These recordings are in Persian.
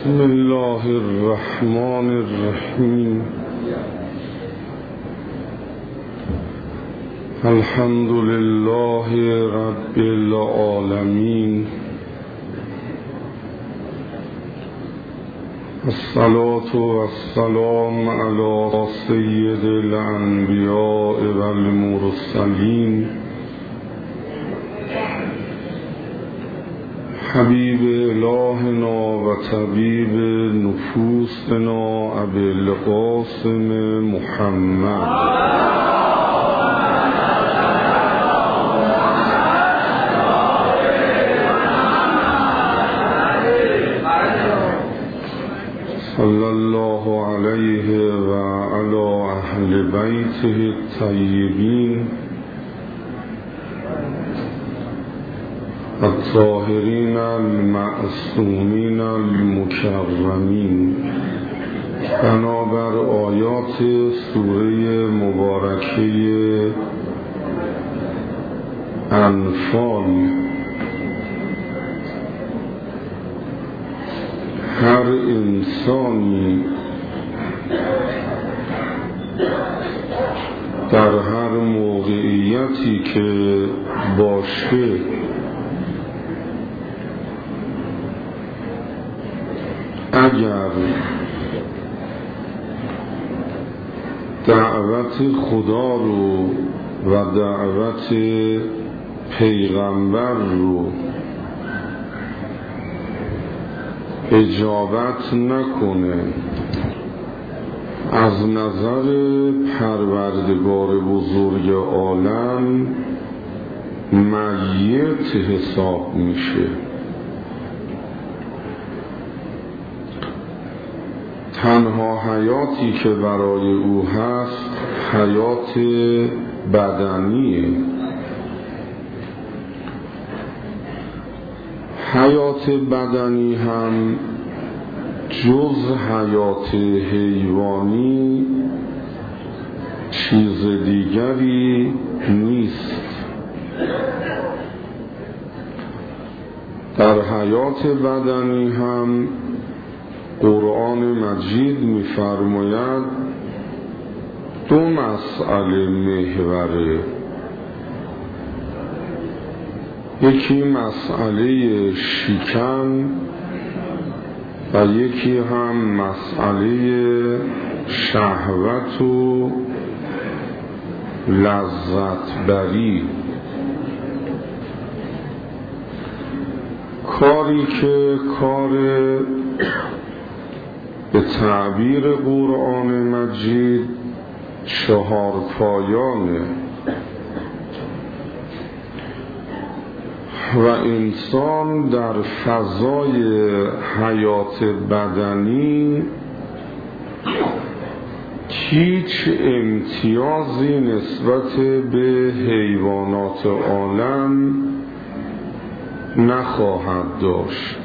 بسم الله الرحمن الرحیم. الحمد لله رب العالمین. الصلاة والسلام علی سید الانبیاء والمرسلین حبیب الهنا و طبیب نفوسنا ابی القاسم محمد صلی الله علیه و علی اهل بیته الطیبین الطاهرین المعصومین المکرمین. بنابر آیات سوره مبارکه انفال، هر انسانی در هر موقعیتی که باشه اگر دعوت خدا رو و دعوت پیغمبر رو اجابت نکنه، از نظر پروردگار بزرگ عالم میت حساب میشه. تنها حیاتی که برای او هست حیات بدنیه. حیات بدنی هم جز حیات حیوانی چیز دیگری نیست. در حیات بدنی هم قرآن مجید می‌فرماید دو مسئله محوره. یکی مسئله شکم و یکی هم مسئله شهوت و لذت بری. کاری که کار به تعبیر قرآن مجید چهار پایانه و انسان در فضای حیات بدنی هیچ امتیازی نسبت به حیوانات عالم نخواهد داشت.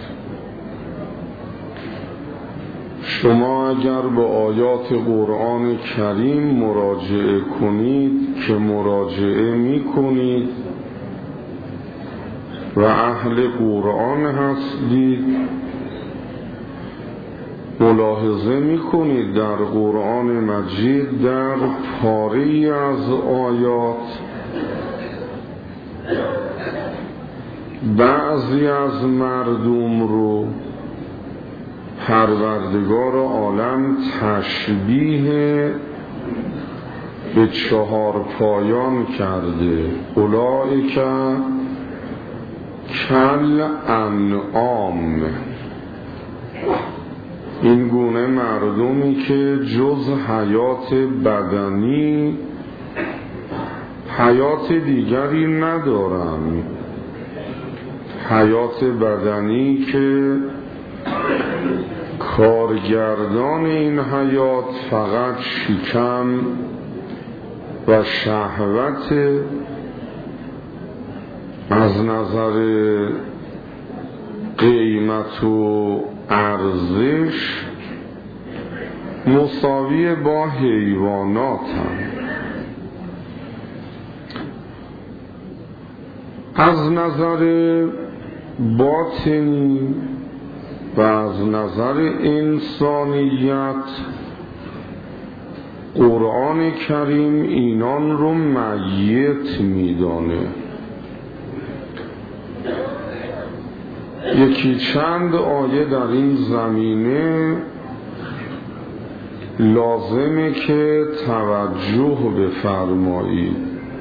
شما اگر به آیات قرآن کریم مراجعه کنید که مراجعه می کنید و اهل قرآن هستید، ملاحظه می کنید در قرآن مجید در پاره‌ای از آیات بعضی از مردم رو پروردگار عالم تشبیه به چهار پایان کرده. اولئک کل انعام، این گونه مردمی که جز حیات بدنی حیات دیگری ندارن، حیات بدنی که کارگردان این حیات فقط شکم و شهوت، از نظر قیمت و ارزش مساوی با حیوانات هم. از نظر باطنی و از نظر انسانیت قرآن کریم اینان رو میت میدانه. یکی چند آیه در این زمینه لازمه که توجه بفرمایید.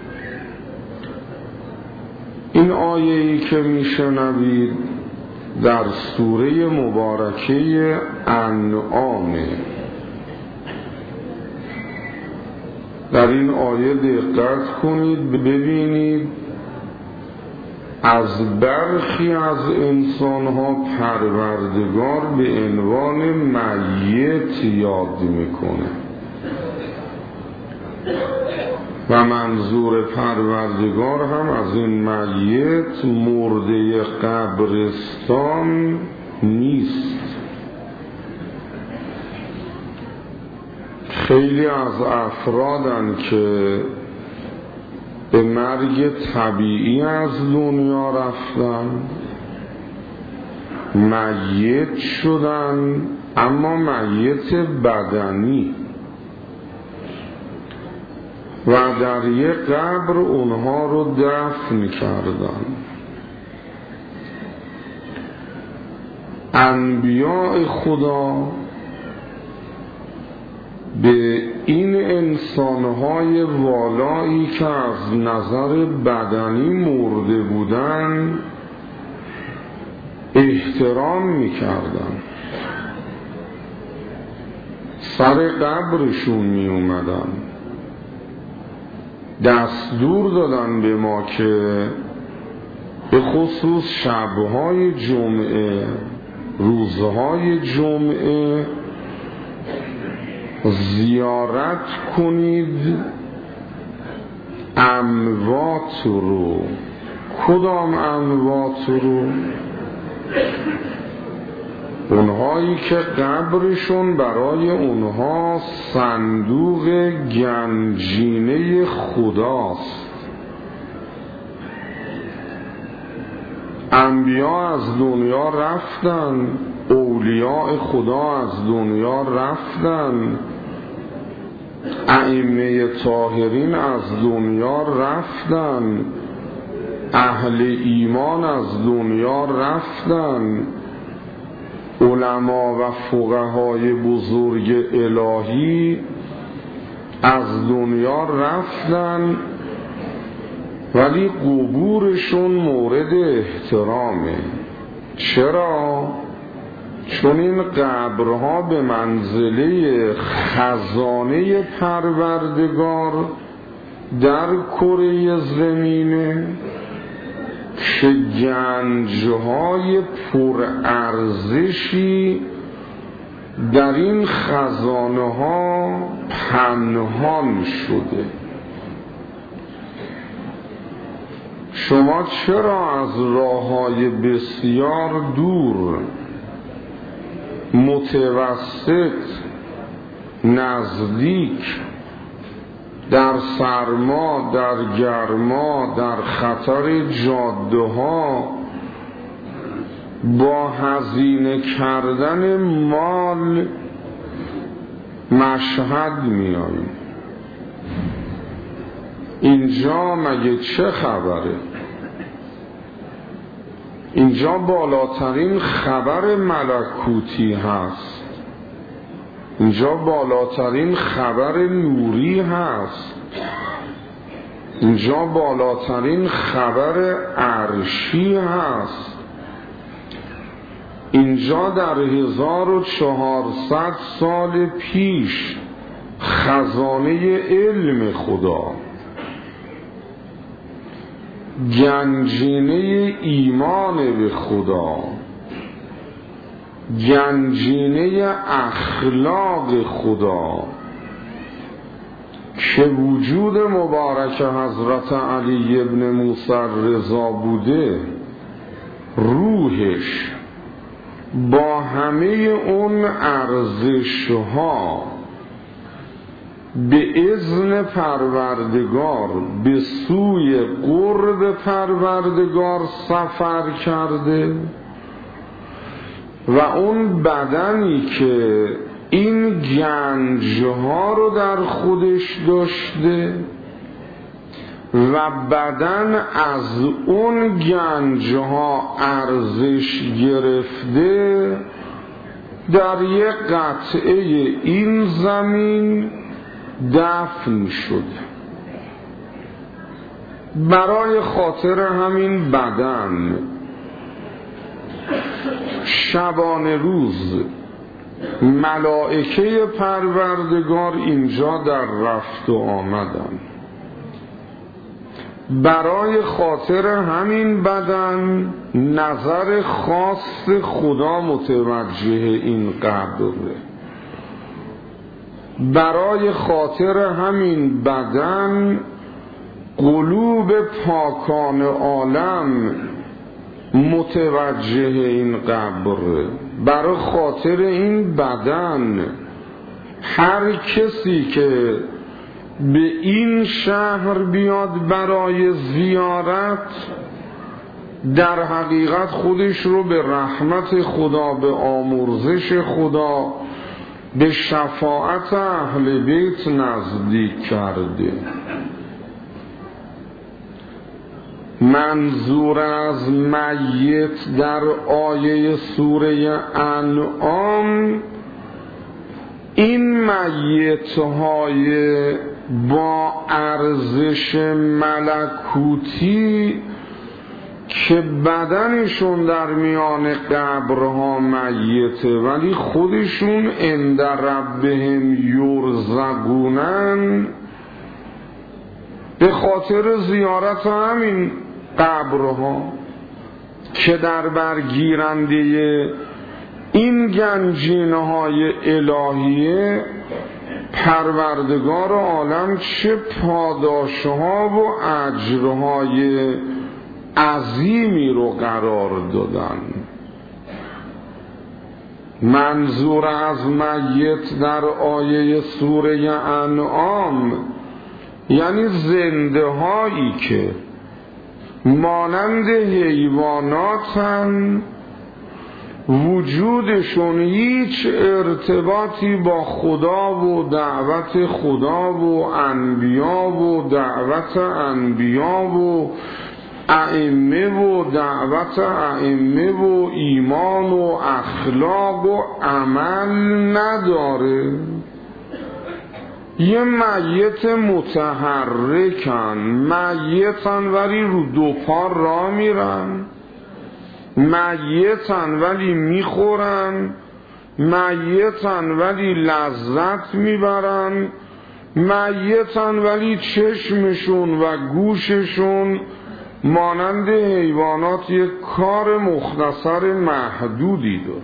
این آیه‌ای که میشنوید در سوره مبارکه انعامه. در این آیه دقت کنید ببینید از برخی از انسانها پروردگار به عنوان میت یاد میکنه و منظور پروردگار هم از این میت مرده قبرستان نیست. خیلی از افرادن که به مرگ طبیعی از دنیا رفتن، میت شدن، اما میت بدنی، و در یک قبر اونها رو دفن کردن. انبیاء خدا به این انسانهای والایی که از نظر بدنی مرده بودن احترام میکردن، سر قبرشون می اومدن، دستور دادن به ما که به خصوص شبهای جمعه، روزهای جمعه زیارت کنید اموات رو. کدام اموات رو؟ اونهایی که قبرشون برای اونها صندوق گنجینه خداست. انبیا از دنیا رفتن، اولیاء خدا از دنیا رفتن، ائمه طاهرین از دنیا رفتن، اهل ایمان از دنیا رفتن، علما و فقهای بزرگ الهی از دنیا رفتن، ولی قبورشون مورد احترامه. چرا؟ چون این قبرها به منزله خزانه پروردگار در کره زمینه که گنجهای پرارزشی در این خزانه ها پنهان شده. شما چرا از راههای بسیار دور، متوسط، نزدیک، در سرما، در گرما، در خطر جاده ها با هزینه کردن مال مشهد میاییم؟ اینجا مگه چه خبره؟ اینجا بالاترین خبر ملکوتی هست، اینجا بالاترین خبر نوری هست، اینجا بالاترین خبر عرشی هست. اینجا در 1400 سال پیش خزانه علم خدا، گنجینه ایمان به خدا، گنجینه اخلاق خدا که وجود مبارک حضرت علی ابن موسی رضا بوده، روحش با همه اون ارزش‌ها به اذن پروردگار به سوی قرب پروردگار سفر کرده و اون بدنی که این گنجها رو در خودش داشته و بدن از اون گنجها ارزش گرفته، در یک قطعه این زمین دفن شده. برای خاطر همین بدن شبانه روز ملائکه پروردگار اینجا در رفت و آمدن. برای خاطر همین بدن نظر خاص خدا متوجه این قبره. برای خاطر همین بدن قلوب پاکان عالم متوجه این قبره. برای خاطر این بدن هر کسی که به این شهر بیاد برای زیارت، در حقیقت خودش رو به رحمت خدا، به آمرزش خدا، به شفاعت اهل بیت نزدیک کرده. منظور از میت در آیه سوره انعام این میت‌های با ارزش ملکوتی که بدنشون در میان قبرها میته ولی خودشون عند ربهم یرزقونن، به خاطر زیارت همین قبرها که در برگیرنده این گنجینه‌های الهیه پروردگار عالم چه پاداشها و اجرهای عظیمی رو قرار دادن. منظور از میت در آیه سوره انعام یعنی زنده هایی که مانند حیواناتن، وجودشون هیچ ارتباطی با خدا و دعوت خدا و انبیا و دعوت انبیا و ائمه و دعوت ائمه و ایمان و اخلاق و عمل نداره. یه میت متحرکن، میتن ولی رو دو پا راه میرن، میتن ولی میخورن، میتن ولی لذت میبرن، میتن ولی چشمشون و گوششون مانند حیوانات یک کار مختصر محدودی داره.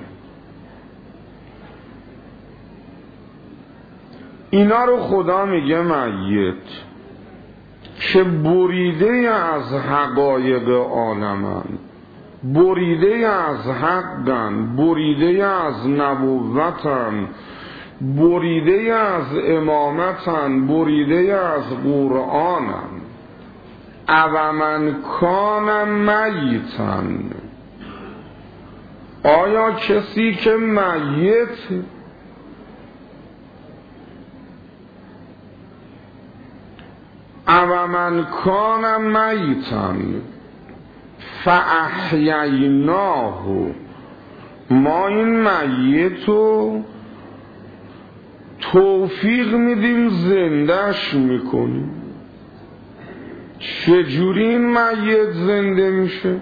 اینا رو خدا میگه میت که بریده از حقایق عالمن، بریده از حقن، بریده از نبوتن، بریده از امامتن، بریده از قرآنن. اومن کان میتن، آیا کسی که میت اومن کان میتن فاحییناه، ما این میتو توفیق میدیم زندهش میکنیم. چجوری این میت زنده میشه؟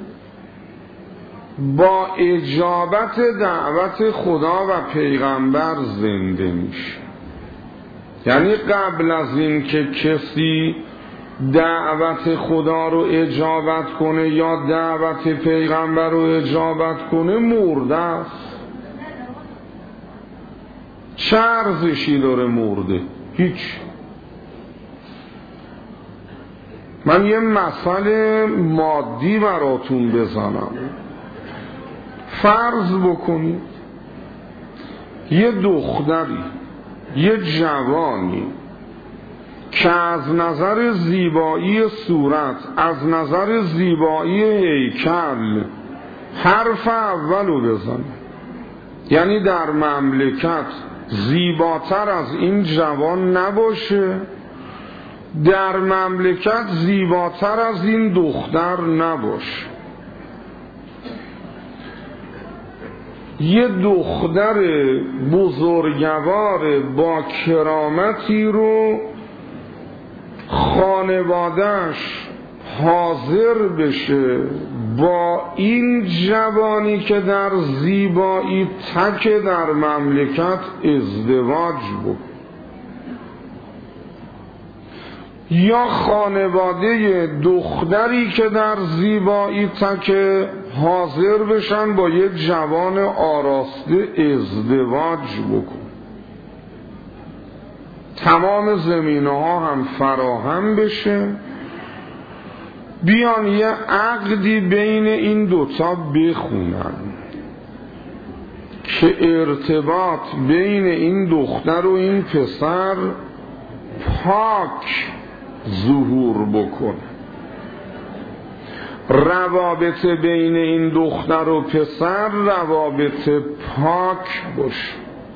با اجابت دعوت خدا و پیغمبر زنده میشه. یعنی قبل از این که کسی دعوت خدا رو اجابت کنه یا دعوت پیغمبر رو اجابت کنه مرده است. چه ارزشی داره مرده؟ هیچ. من یه مثال مادی براتون بزنم. فرض بکنید یه دختری، یه جوانی که از نظر زیبایی صورت، از نظر زیبایی هیکل حرف اولو بزنه، یعنی در مملکت زیباتر از این جوان نباشه، در مملکت زیباتر از این دختر نباشه. یه دختر بزرگوار با کرامتی رو خانواده‌اش حاضر بشه با این جوانی که در زیبایی تک در مملکت ازدواج بود، یا خانواده دختری که در زیبایی تک حاضر بشن با یک جوان آراسته ازدواج بکن. تمام زمینه ها هم فراهم بشه، بیان یه عقدی بین این دوتا بخونن که ارتباط بین این دختر و این پسر پاک ظهور بکنه، روابط بین این دختر و پسر روابط پاک باشه،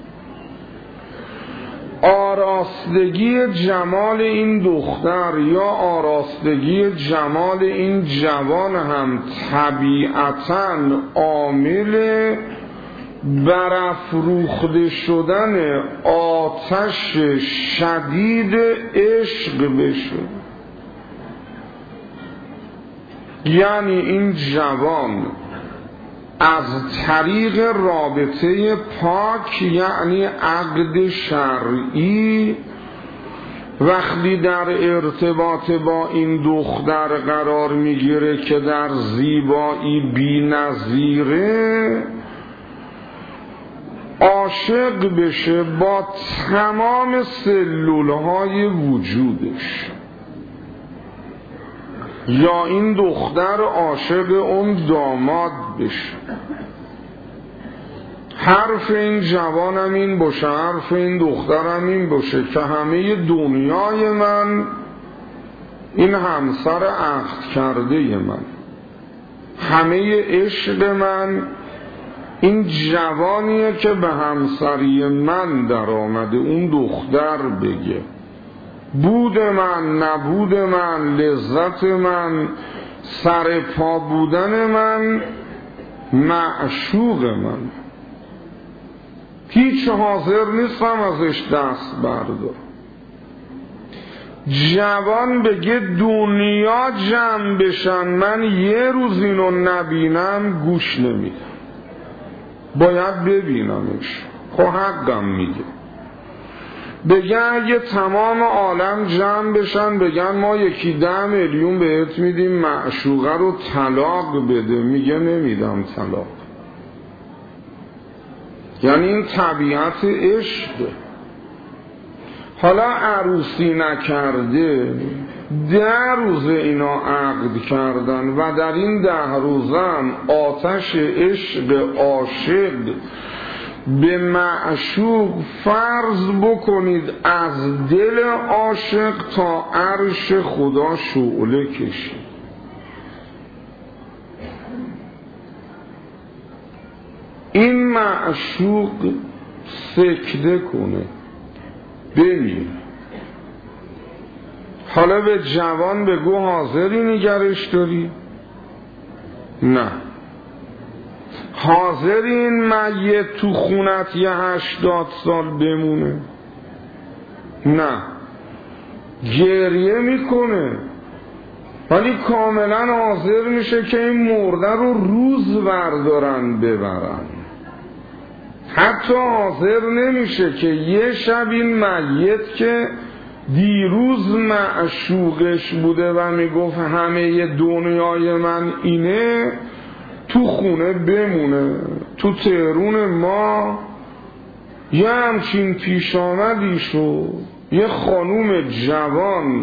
آراستگی جمال این دختر یا آراستگی جمال این جوان هم طبیعتاً عامل برافروخته شدن آتش شدید عشق بشه. یعنی این جوان از طریق رابطه پاک، یعنی عقد شرعی، وقتی در ارتباط با این دختر قرار میگیره که در زیبایی بی‌نظیره، عاشق بشه با تمام سلولهای وجودش، یا این دختر عاشق اون داماد بشه. حرف این جوانم این باشه، حرف این دخترم این باشه که همه دنیای من این همسر عقد کرده من، همه عشق من این جوانیه که به همسری من در آمده. اون دختر بگه بود من، نبود من، لذت من، سر پا بودن من، معشوق من، هیچ حاضر نیستم ازش دست بردار. جوان بگه دنیا جمع بشن من یه روز اینو نبینم گوش نمیدم، باید ببینمش. خب حقم میگه. بگه اگه تمام عالم جمع بشن بگن ما 10 میلیون بهت میدیم معشوقه رو طلاق بده، میگه نمیدم طلاق. یعنی این طبیعت عشقه. حالا عروسی نکرده 10 روز اینا عقد کردن و در این 10 روزم آتش عشق عاشق به معشوق، فرض بکنید از دل عاشق تا عرش خدا شعله کشید. این معشوق سکته کنه بمیر. حالا به جوان بگو حاضری نگرش داری؟ نه. حاضری این میت تو خونت 80 سال بمونه؟ نه. گریه میکنه ولی کاملا حاضر میشه که این مرده رو روز بردارن ببرن. حتی حاضر نمیشه که یه شب این میت که دیروز معشوقش بوده و میگفت همه دنیای من اینه تو خونه بمونه. تو تهرون ما یه همچین پیش آمدی شد، یه خانوم جوان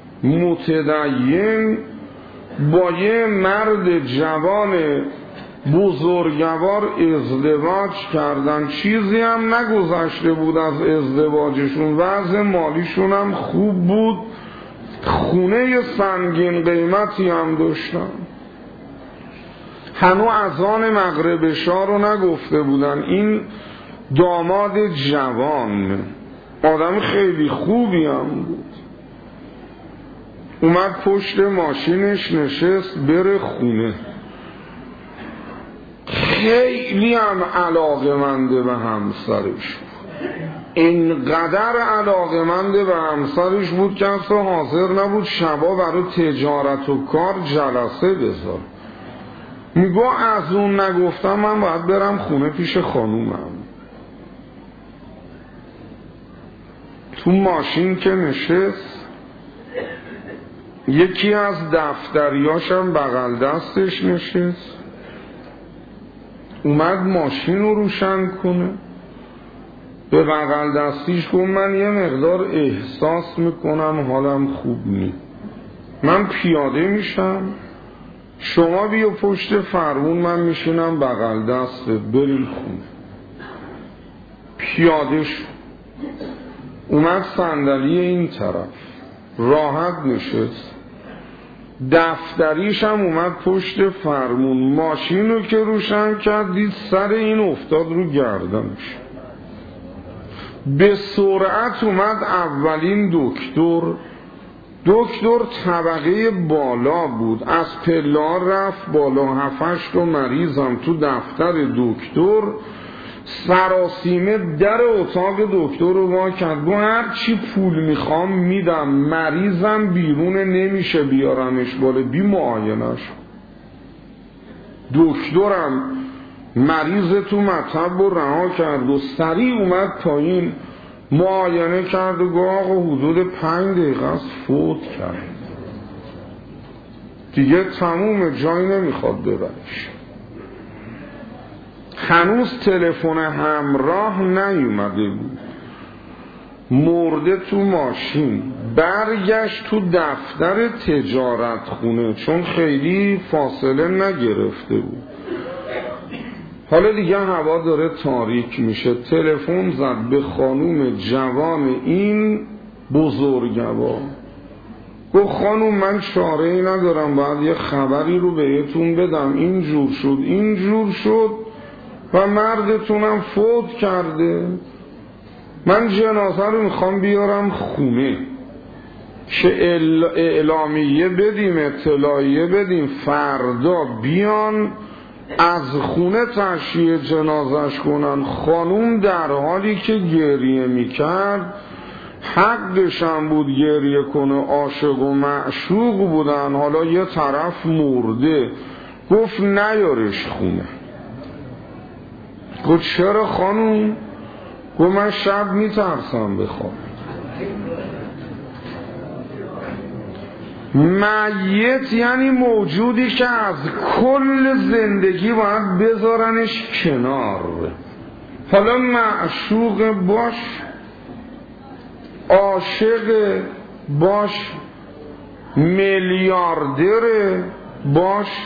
متدین با یه مرد جوان بزرگوار ازدواج کردن، چیزی هم نگذشته بود از ازدواجشون، وضع مالیشون هم خوب بود، خونه سنگین قیمتی هم داشتن. هنو اذان مغرب شاه رو نگفته بودن. این داماد جوان آدم خیلی خوبی هم بود، اومد پشت ماشینش نشست بره خونه. خیلی هم علاقه‌مند به همسرش بود، اینقدر علاقه‌مند به همسرش بود که اصلا حاضر نبود شبا برای تجارت و کار جلسه بذار. میگو از اون نگفتم من باید برم خونه پیش خانومم. تو ماشین که نشست، یکی از دفتریاشم بغل دستش نشست، اومد ماشین رو روشن کنه، به بغل دستیش گفت من یه مقدار احساس میکنم حالم خوب نی، من پیاده میشم، شما بیا پشت فرمون، من میشینم بغل دستت، بریم خونه. پیاده شد، اومد صندلی این طرف، راحت نشست، دفتریش هم اومد پشت فرمون. ماشین رو که روشن کرد دید سر این افتاد رو گردنش. به سرعت اومد اولین دکتر طبقه بالا بود، از پلا رفت بالا، 7-8 تا مریضم تو دفتر دکتر. سراسیمه در اتاق دکتر رو وا کرد، گفت هر چی پول میخوام میدم، مریضم بیرون نمیشه بیارمش بالا، بی معاینش. دکترم مریض تو مطب رو رها کرد و سریع اومد پایین، معاینه کرد و گفت آقا حدود 5 دقیقه است فوت کرد، دیگه تموم، جایی نمیخواد ببرش. هنوز تلفن همراه نیومده بود، مرده تو ماشین. برگشت تو دفتر تجارت خونه چون خیلی فاصله نگرفته بود. حالا دیگه هوا داره تاریک میشه، تلفن زد به خانوم جوان این بزرگوار، گفت خانوم من چاره ای ندارم، باید یه خبری رو بهتون بدم، این جور شد و مردتونم فوت کرده، من جنازه رو میخوام بیارم خونه که اعلامیه بدیم، اطلاعیه بدیم، فردا بیان از خونه تشییع جنازش کنن. خانوم در حالی که گریه میکرد، حقشم بود گریه کنه، عاشق و معشوق بودن، حالا یه طرف مرده، گفت نیارش خونه. گفت چرا خانوم؟ گفت من شب میترسم بخوام. میت یعنی موجودی که از کل زندگی باید بذارنش کنار. حالا معشوق باش، عاشق باش، میلیاردر باش،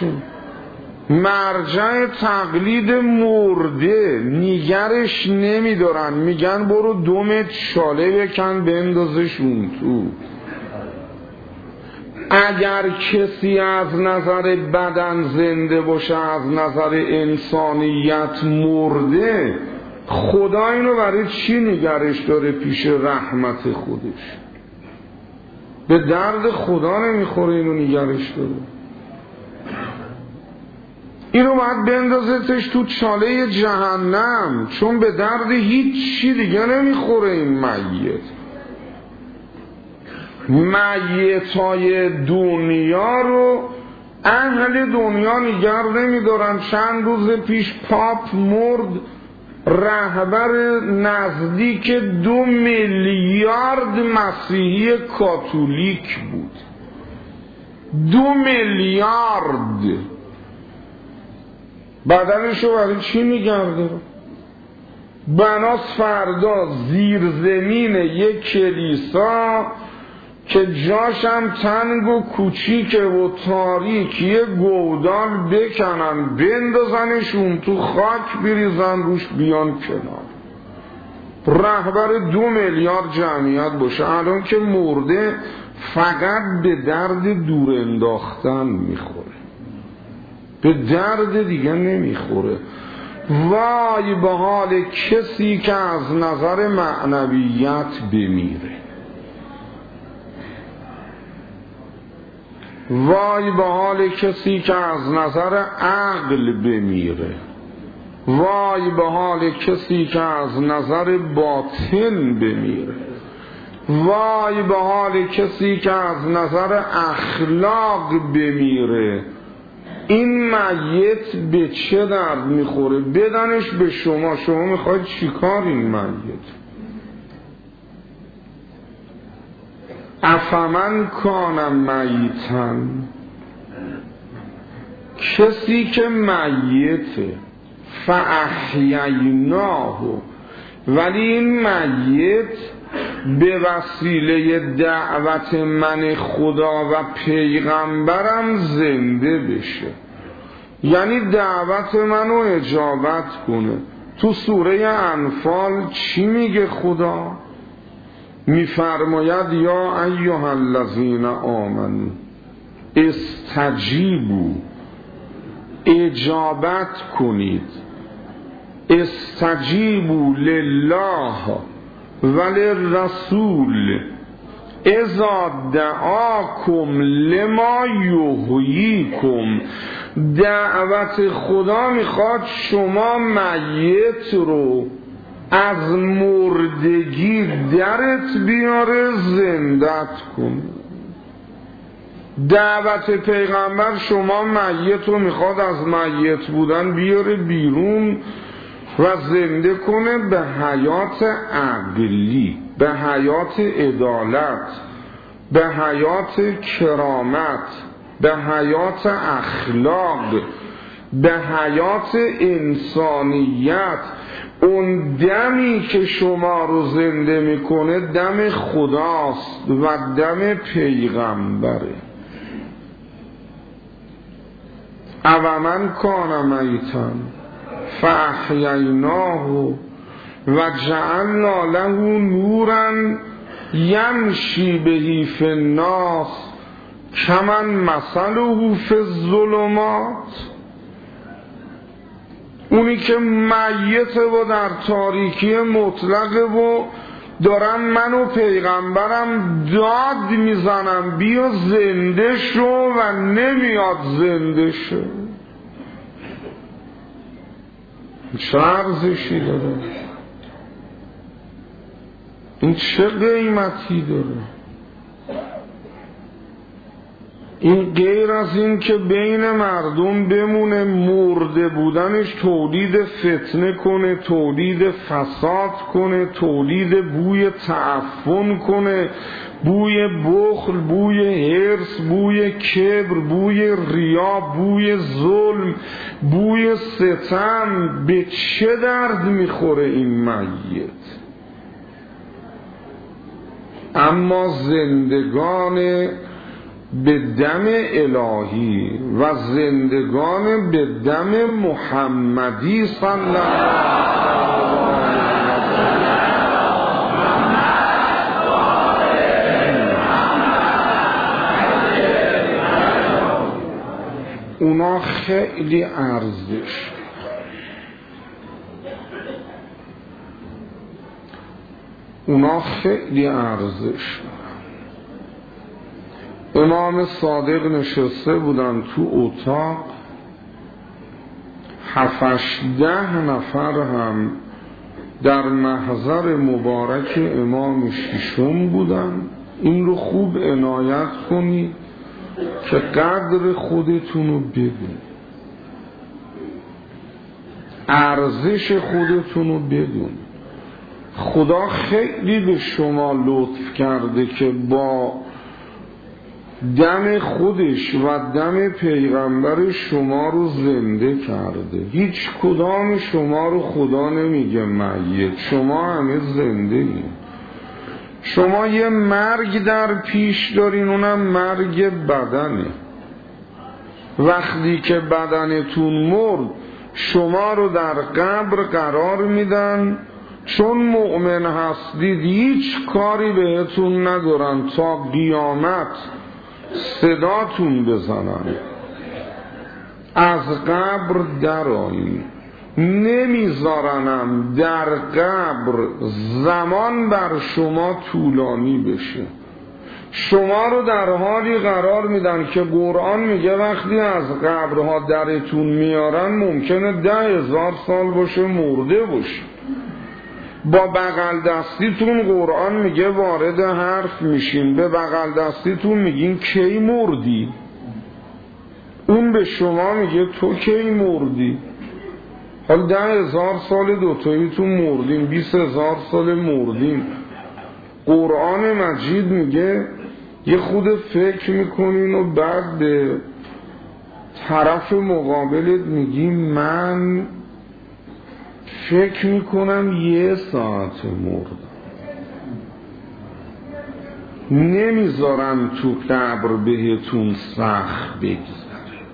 مرجع تقلید مرده نگرش نمیدارن، میگن برو دومت شاله بکن بندازش اون تو. اگر کسی از نظر بدن زنده باشه، از نظر انسانیت مرده، خدا اینو برای چی نگرش داره پیش رحمت خودش؟ به درد خدا نمیخوره اینو نگرش داره. اینو باید بندازتش تو چاله جهنم، چون به درد هیچ چی دیگه نمیخوره این میتای دنیا رو اهل دنیا نگر نمیدارن. چند روز پیش پاپ مرد، رهبر نزدیک 2 میلیارد مسیحی کاتولیک بود. 2 میلیارد بدنشو برای چی نگرده؟ بناس فردا زیر زمین یک کلیسا که جاشم تنگ و کوچیکه و تاریکی، گودال بکنن بندازنشون تو خاک، بریزن روش، بیان کنار. رهبر 2 میلیارد جمعیت باشه، الان که مرده فقط به درد دور انداختن میخوره. به درد دیگه نمیخوره. وای به حال کسی که از نظر معنویت بمیره، وای به حال کسی که از نظر عقل بمیره، وای به حال کسی که از نظر باطن بمیره، وای به حال کسی که از نظر اخلاق بمیره. این میت به چه درد میخوره؟ بدنش به شما، شما میخواید چیکار این میت؟ افمن کان میتن، کسی که میته فاحییناه، ولی این میت به وسیله دعوت من خدا و پیغمبرم زنده بشه، یعنی دعوت منو اجابت کنه. تو سوره انفال چی میگه خدا؟ میفرماید یا ایها الذین آمنوا استجیبوا، اجابت کنید، استجیبوا لله وللرسول اذا دعاکم لما یحییکم. دعوت خدا میخواد شما میت رو از مردگی درت بیاره زندت کنه. دعوت پیغمبر شما میت رو میخواد از میت بودن بیاره بیرون و زنده کنه به حیات عقلی، به حیات عدالت، به حیات کرامت، به حیات اخلاق، به حیات انسانیت. اون دمی که شما رو زنده میکنه دم خداست و دم پیغمبره. اومن کان میتن فاحییناه و جعلنا له نورا یمشی بهی فی الناس کمن مثله فی الظلمات. اونی که میت و در تاریکی مطلقه و دارم من و پیغمبرم داد میزنم بیا زنده شو و نمیاد زنده شو. چه ارزشی داره؟ این چه قیمتی داره؟ این غیر از این که بین مردم بمونه، مرده بودنش تولید فتنه کنه، تولید فساد کنه، تولید بوی تعفن کنه، بوی بخل، بوی حرص، بوی کبر، بوی ریا، بوی ظلم، بوی ستم. به چه درد میخوره این میت؟ اما زندگان به دم الهی و زندگان به دم محمدی صلی الله علیه و اونا خیلی ارزش، اونا خیلی ارزش. امام صادق نشسته بودن تو اتاق، 7-10 نفر هم در محضر مبارک امام ششم بودن. این رو خوب عنایت کنید که قدر خودتون رو بدون، ارزش خودتون رو بدون. خدا خیلی به شما لطف کرده که با دم خودش و دم پیغمبر شما رو زنده کرده. هیچ کدام شما رو خدا نمیگه میت، شما همه زنده این. شما یه مرگ در پیش دارین، اونم مرگ بدنه. وقتی که بدنتون مرد شما رو در قبر قرار میدن، چون مؤمن هستید هیچ کاری بهتون ندارن تا قیامت صداتون بزنن. از قبر درآیین، نمیذارنم در قبر زمان بر شما طولانی بشه. شما رو در حالی قرار میدن که قرآن میگه وقتی از قبرها درتون میارن ممکنه 10,000 سال باشه مرده باشه. با بغل دستیتون قرآن میگه وارد حرف میشین، به بغل دستیتون میگین کی مردی، اون به شما میگه تو کی مردی. حالا 10,000 سال دوتاییتون مردین، 20,000 سال مردین. قرآن مجید میگه یه خود فکر میکنین و بعد به طرف مقابلت میگی من فکر میکنم 1 ساعت مردم. نمیذارم تو قبر بهتون سخت بگذره.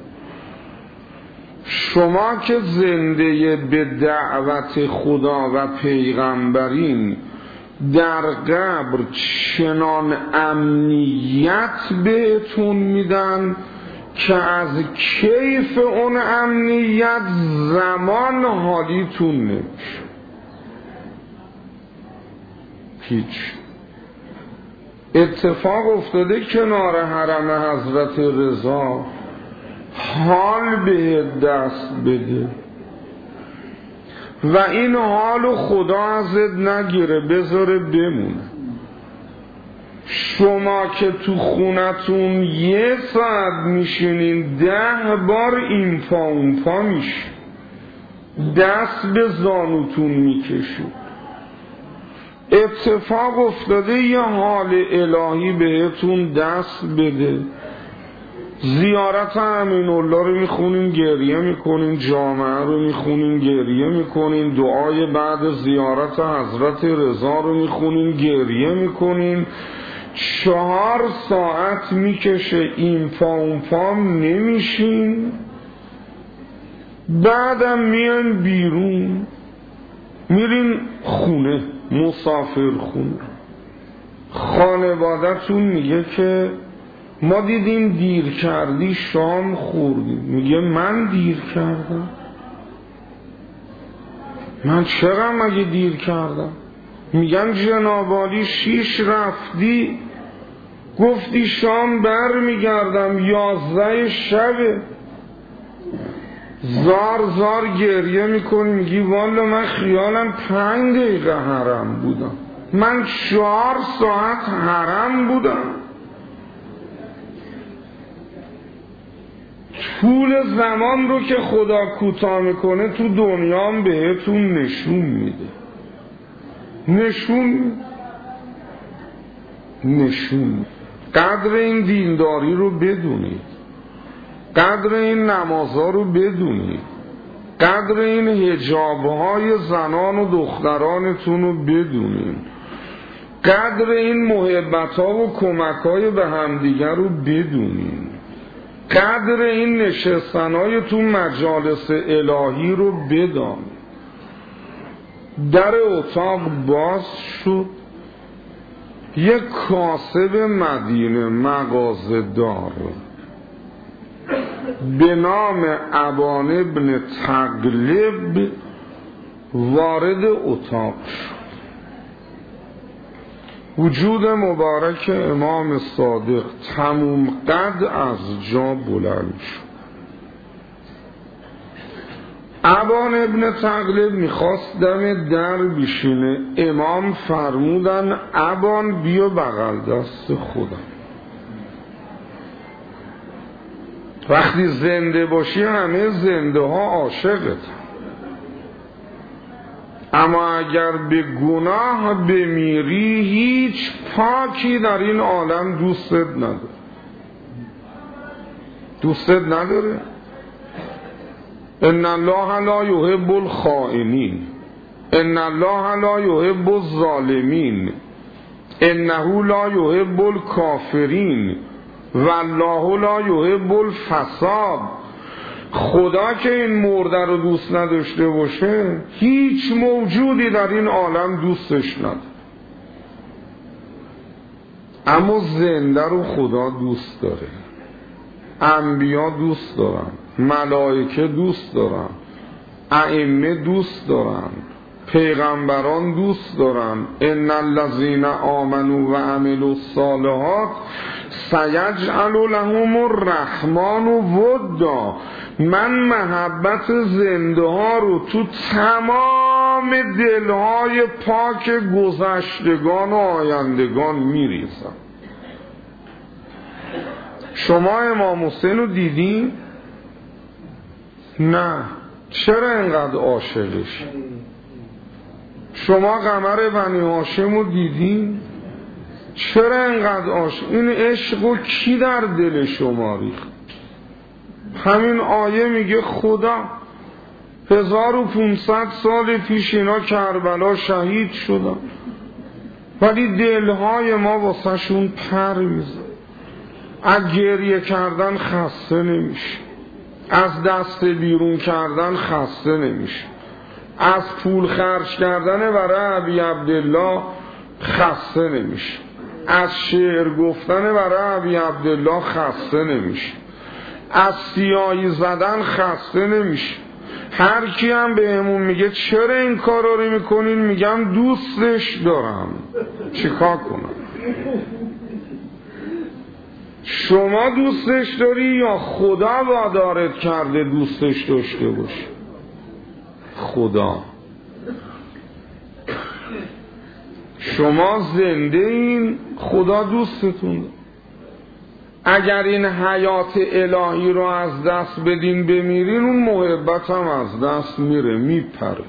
شما که زنده به دعوت خدا و پیغمبرین در قبر چنان امنیت بهتون میدن که از کیف اون امنیت زمان حالیتون نمیشه. هیچ. اتفاق افتاده کنار حرم حضرت رضا حال به دست بده و این حالو خدا ازت نگیره، بذاره بمونه. شما که تو خونتون 1 ساعت میشینین 10 بار این پا اون پا میشه، دست به زانوتون میکشید. اتفاق افتاده یه حال الهی بهتون دست بده، زیارت امین الله رو میخونین گریه میکنین، جامعه رو میخونین گریه میکنین، دعای بعد زیارت حضرت رضا رو میخونین گریه میکنین. 4 ساعت میکشه این پا اون پا نمیشین، بعدم میان بیرون میرین خونه، مسافر خونه. خانواده‌تون میگه که ما دیدیم دیر کردی شام خوردیم. میگه من دیر کردم؟ من چرا مگه دیر کردم؟ میگن جناب عالی 6 رفتی گفتی شام بر میگردم 11 شبه. زار گریه میکنی، میگی والا من خیالم 5 دقیقه حرم بودم، من 4 ساعت حرم بودم. طول زمان رو که خدا کوتاه میکنه تو دنیام بهتون نشون میده. نشون قدر این دینداری رو بدونید، قدر این نمازها رو بدونید، قدر این حجابهای زنان و دخترانتون رو بدونید، قدر این محبتها و کمکهای به همدیگر رو بدونید، قدر این نشستنهای تو مجالس الهی رو بدانید. در اتاق باز شد، یک کاسب مدینه مغازه دار به نام ابان ابن تغلب وارد اتاق شد. وجود مبارک امام صادق تموم قد از جا بلند شد. ابان ابن تغلب میخواست دم در بشینه. امام فرمودن ابان بیا بغل دست خودم. وقتی زنده باشی همه زنده ها عاشقت، اما اگر به گناه بمیری هیچ پاکی در این عالم دوستت نداره. ان الله لا يحب الخائنین، ان الله لا يحب الظالمین، انه لا يحب الکافرین، والله لا يحب الفساد. خدا که این مرده رو دوست نداشته باشه هیچ موجودی در این عالم دوستش نداره. اما زنده رو خدا دوست داره، انبیا دوست دارن، ملائکه دوست دارن، ائمه دوست دارن، پیغمبران دوست دارن. ان الذین آمنوا و عملوا الصالحات سیجعل لهم الرحمن ودا. من محبت زنده ها رو تو تمام دلهای پاک گذشتگان و آیندگان میریزم. شما امام حسین رو دیدین؟ نه. چرا اینقدر عاشقش؟ شما قمر بنی هاشم رو دیدین؟ چرا اینقدر عاشق؟ این عشق رو کی در دل شما ریخت؟ همین آیه میگه خدا 1500 سال پیش اینا کربلا شهید شدن، ولی دلهای ما واسه شون پر میزن. از گریه کردن خسته نمیشه، از دست بیرون کردن خسته نمیشه، از پول خرج کردن برای ابی عبدالله خسته نمیشه، از شعر گفتن برای ابی عبدالله خسته نمیشه، از سیاهی زدن خسته نمیشه. هر کی هم بهمون میگه چرا این کارا رو میکنین، میگم دوستش دارم. چیکار کنم؟ شما دوستش داری یا خدا وادارت کرده دوستش داشته باشی؟ خدا. شما زنده این، خدا دوستتون. اگر این حیات الهی رو از دست بدین بمیرین، اون محبت هم از دست میره، میپره.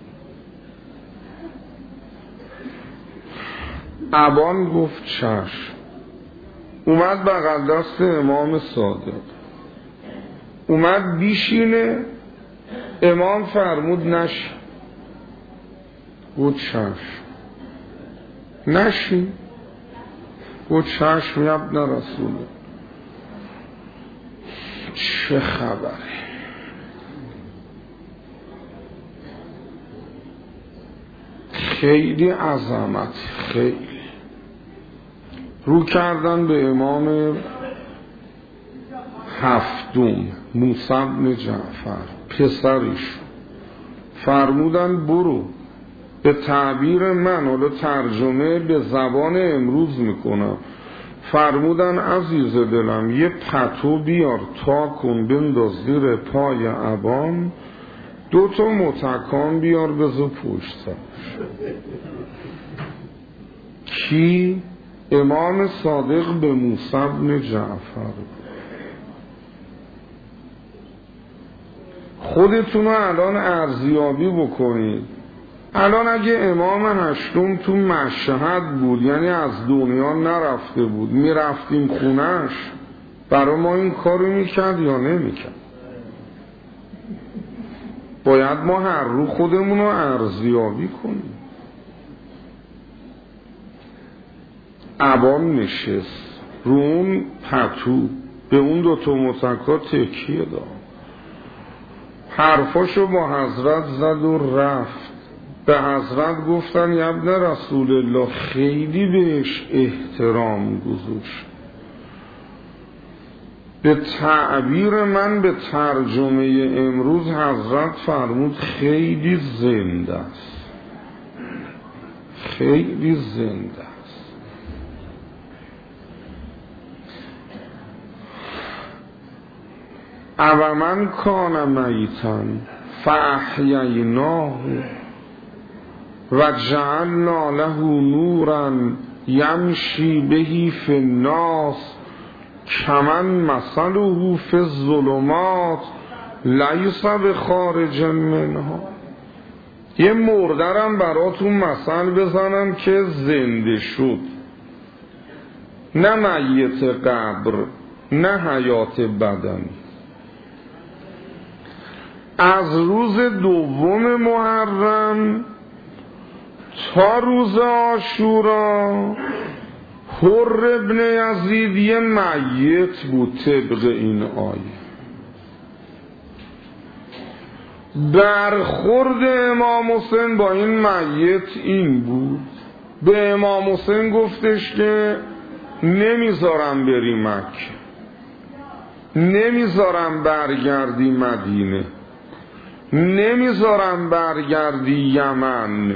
ابان گفت چشم. اومد بغل دست امام صادق، اومد بیشینه. امام فرمود نشین. گفت چشم. نشین. گفت چشم یا ابن رسوله. چه خبره؟ خیلی عظمت، خیلی. رو کردن به امام هفتم موسی بن جعفر پسرش، فرمودن برو. به تعبیر من، حالا ترجمه به زبان امروز میکنم، فرمودن عزیز دلم یه پتو بیار تا کن بنداز زیر پای ابان، 2 متکان بیار بذار پشت سرش. کی؟ امام صادق به موسی بن جعفر. خودتون رو الان ارزیابی بکنید. الان اگه امام هشتم تو مشهد بود، یعنی از دنیا نرفته بود، میرفتیم خونش، برای ما این کارو میکرد یا نمیکرد؟ باید ما هر رو خودمون رو ارزیابی کنیم. ابان نشست رو اون پتو، به اون 2 متکا تکیه داد، حرفاشو با حضرت زد و رفت. به حضرت گفتن یا ابن رسول الله خیلی بهش احترام گذاشت. به تعبیر من، به ترجمه امروز، حضرت فرمود خیلی زنده است، خیلی زنده است. او من کان میتن فاحییناه و جعلنا له نورا یمشی بهی فی الناس کمن مثله فی الظلمات لیس بخارج منها. یه مردرم براتون مثل بزنم که زنده شد، نه میت قبر، نه حیات بدنی. از روز 2 محرم تا روز عاشورا حر ابن یزید یه میت بود طبق این آیه. برخورد امام حسین با این میت این بود، به امام حسین گفتش که نمیذارم بری مکه، نمیذارم برگردی مدینه، نمیذارم برگردی یمن،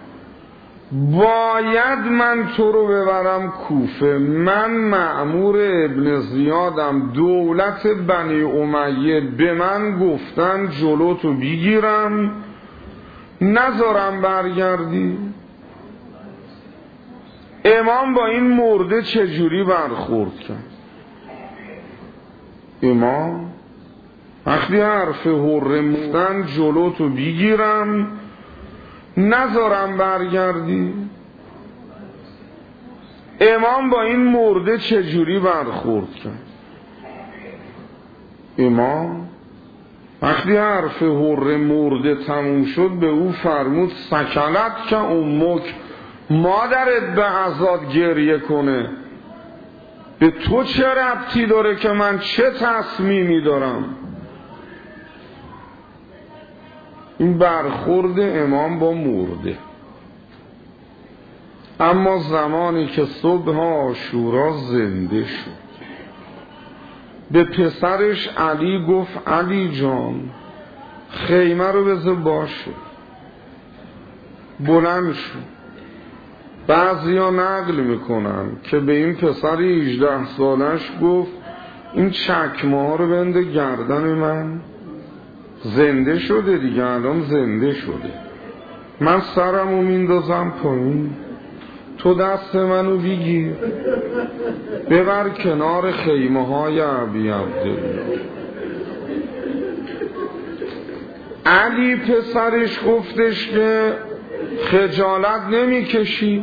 باید من تو رو ببرم کوفه. من مأمور ابن زیادم، دولت بنی امیه به من گفتن جلو تو بگیرم، نذارم برگردی. امام با این مرده چجوری برخورد کرد؟ امام وقتی حرف حره مفتن جلو تو بگیرم نذارم برگردی، امام با این مرده چجوری برخورد کرد؟ امام وقتی حرف حره مرده تموم شد به او فرمود سکلت که امک، مادرت به عزاد گریه کنه، به تو چه ربطی داره که من چه تصمیمی دارم؟ این برخورد امام با مرده. اما زمانی که صبح عاشورا زنده شد به پسرش علی گفت علی جان خیمه رو بذار باشه. بلند شد. بعضیا نقل میکنن که به این پسر 18 سالش گفت این چکمه ها رو بنده گردن من، زنده شده دیگه، الان زنده شده، من سرمو میندازم پایین، تو دست منو بگیر ببر کنار خیمه های ابی عبدالله. علی پسرش گفتش که خجالت نمی کشی؟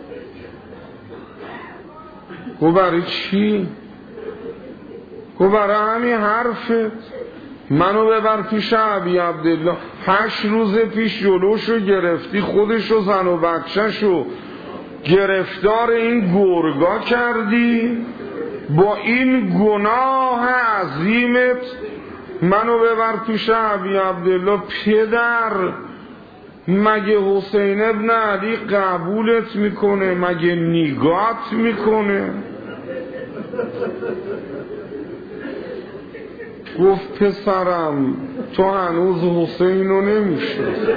گو برای چی؟ گو برای همین حرفت، منو ببر پیش ابی عبدالله. 8 روز پیش جلوشو گرفتی، خودشو زن و بچهشو گرفتار این گرگا کردی، با این گناه عظیمت منو ببر پیش ابی عبدالله. پدر مگه حسین ابن علی قبولت میکنه؟ مگه نگات میکنه؟ گفت پسرم تو هنوز حسین رو نمیشناسی.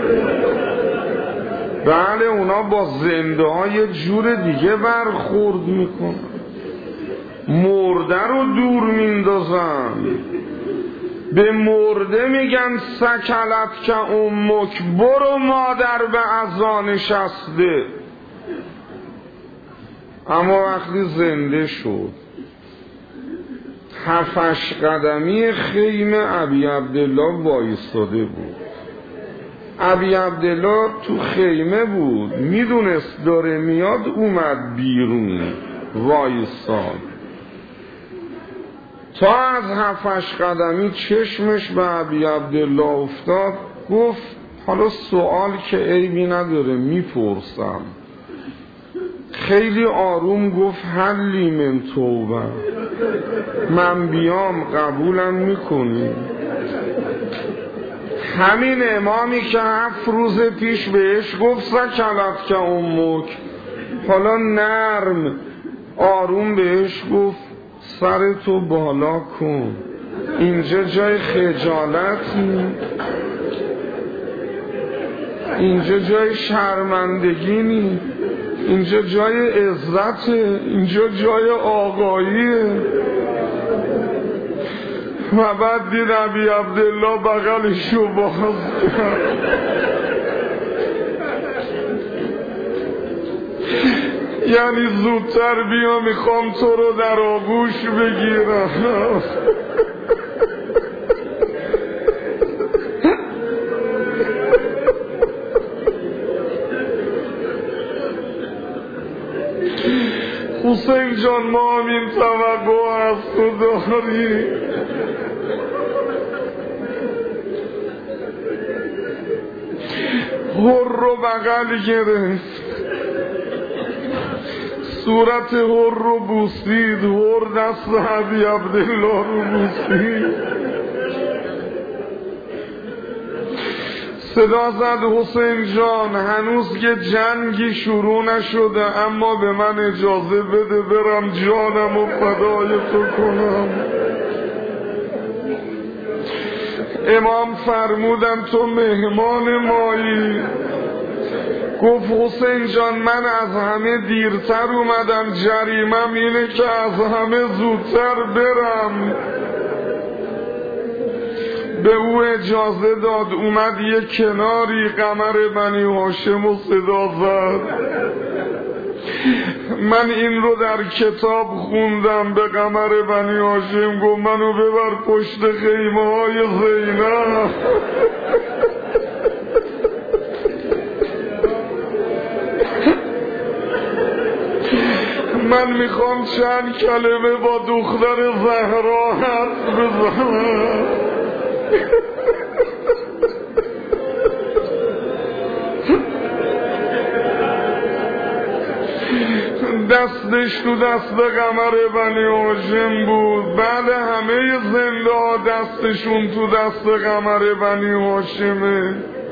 بله اونا با زنده ها یه جور دیگه برخورد میکنن، مرده رو دور میندازن، به مرده میگن سکلت که امک، برو مادر به عزا نشسته. اما وقتی زنده شد 7 قدمی خیمه ابی عبدالله وایستاده بود. ابی عبدالله تو خیمه بود، میدونست داره میاد، اومد بیرون وایستاد. تا از 7 قدمی چشمش به ابی عبدالله افتاد، گفت حالا سوال که عیبی نداره میپرسم. خیلی آروم گفت حلی من توبه، من بیام قبولم میکنی؟ همین امامی که 7 روز پیش بهش گفت سکلت که امک، حالا نرم آروم بهش گفت سرتو بالا کن، اینجا جای خجالت نی، اینجا جای شرمندگی نی، اینجا جای عزته، اینجا جای آقاییه. و بعد دید ابی عبدالله بغلشو باز کرد، یعنی زودتر بیا میخوام تو رو در آغوش بگیرم. حسین جان ما هم این توقع از تو داریم. هر رو بغل گرفت، صورت هر رو بوسید، هر دست ابی عبدالله رو بوسید. صدا زد حسین جان هنوز که جنگی شروع نشده، اما به من اجازه بده برم جانم و فدای تو کنم. امام فرمودن تو مهمان مایی. گفت حسین جان من از همه دیرتر اومدم، جریمم اینه که از همه زودتر برم. به او اجازه داد، اومد یک کناری قمر بنی هاشم و صدا زد. من این رو در کتاب خوندم. به قمر بنی هاشم گفت منو ببر پشت خیمه های زینب. من میخوام چند کلمه با دختر زهرا حرف بزنم. دستش تو دست قمر بنی هاشم بود. بعد همه زنده ها دستشون تو دست قمر بنی هاشمه.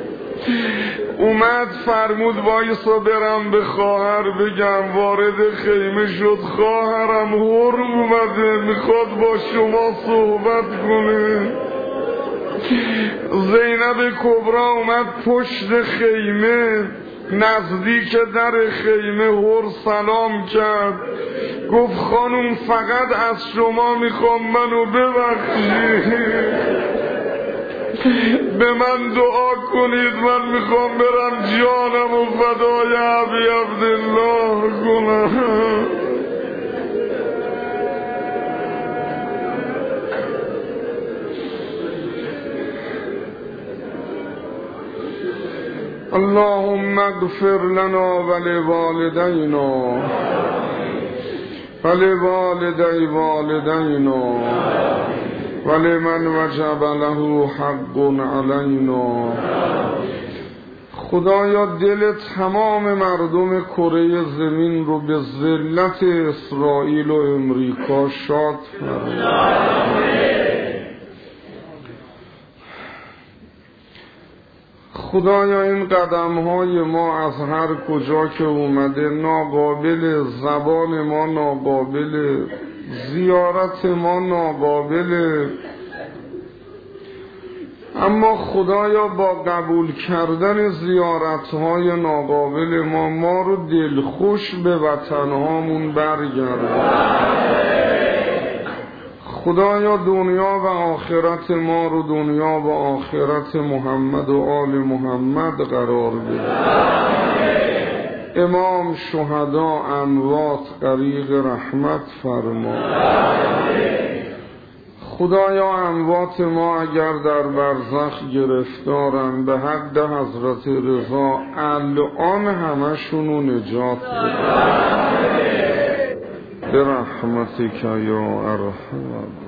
اومد فرمود وایسا برم به خواهر بگم. وارد خیمه شد. خواهرم هر اومده میخواد با شما صحبت کنه. زینب کبرا اومد پشت خیمه نزدیک در خیمه. هر سلام کرد. گفت خانوم فقط از شما میخوام منو ببخشید، به من دعا کنید. من میخوام برم جانم و فدای ابی عبدالله کنم. اللهم اغفر لنا ولوالدینا ولوالدی والدینا ولمن وجب له حق علینا. خدایا دل تمام مردم کره زمین رو به ذلت اسرائیل و امریکا شاد فرما. خدایا این قدم های ما از هر کجا که اومده ناقابل، زبان ما ناقابل، زیارت ما ناقابله، اما خدایا با قبول کردن زیارت های ناقابل ما رو دلخوش به وطنهامون برگردن. خدایا دنیا و آخرت ما رو دنیا و آخرت محمد و آل محمد قرار بده. امام شهدا اموات غریق رحمت فرما. خدایا اموات ما اگر در برزخ گرفتارن به حد حضرت رضا الان همشونو نجات بده برحمتک یا ارحم.